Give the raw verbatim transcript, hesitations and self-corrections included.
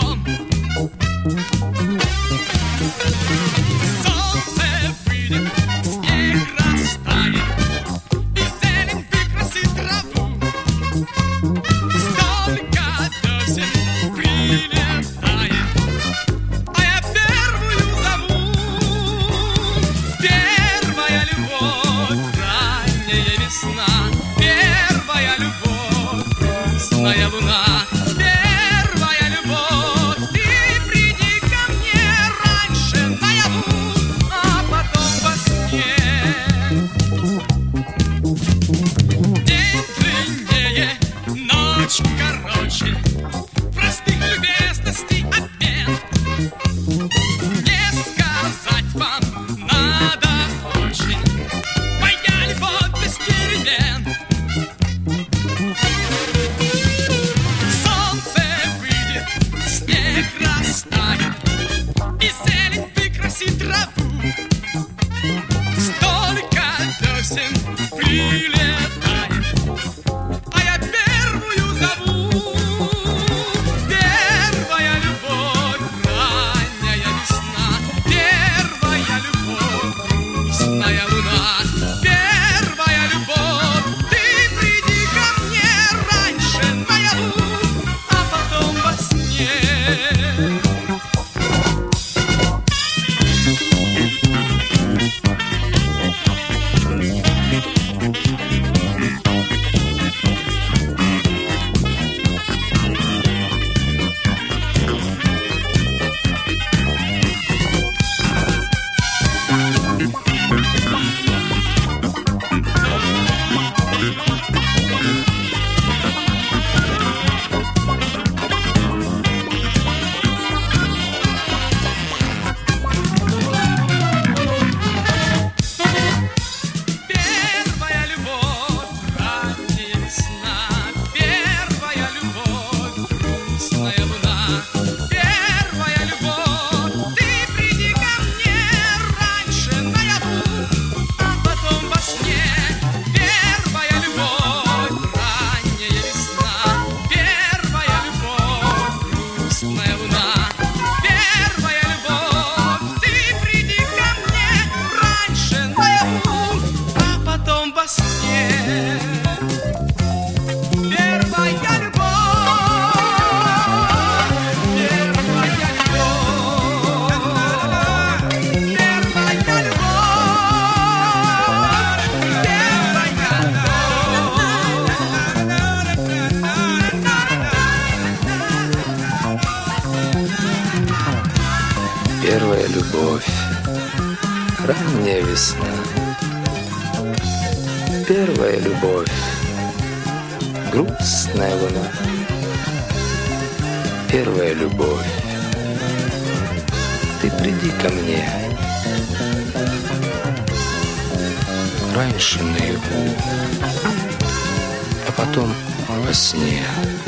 дом. Солнце выйдет, снег растает, и зелень выкрасит траву. Столько песен прилетает, а я первую зову. Первая любовь, ранняя весна, первая любовь, грустная луна. Первая любовь, ты приди ко мне раньше наяву, а потом во сне. День длиннее, ночь короче, простых любезностей обмен. Не сказать вам надо очень, моя любовь без перемен. Солнце выйдет, снег растает, и зелень выкрасит траву. Столько песен прилетает, а я первую зову. Первая любовь, ранняя весна, первая любовь, грустная луна. Первая любовь, ты приди ко мне раньше наяву, а потом во сне. Первая любовь, ранняя весна, первая любовь, грустная луна. Первая любовь, ты приди ко мне раньше наяву, а потом во сне. Первая любовь, ранняя весна, первая любовь, грустная луна. Первая любовь, ты приди ко мне раньше наяву, а потом во сне. Первая любовь, первая любовь, первая любовь, Первая любовь, ранняя весна. Первая любовь, грустная луна. Первая любовь, ты приди ко мне раньше наяву, а потом во сне.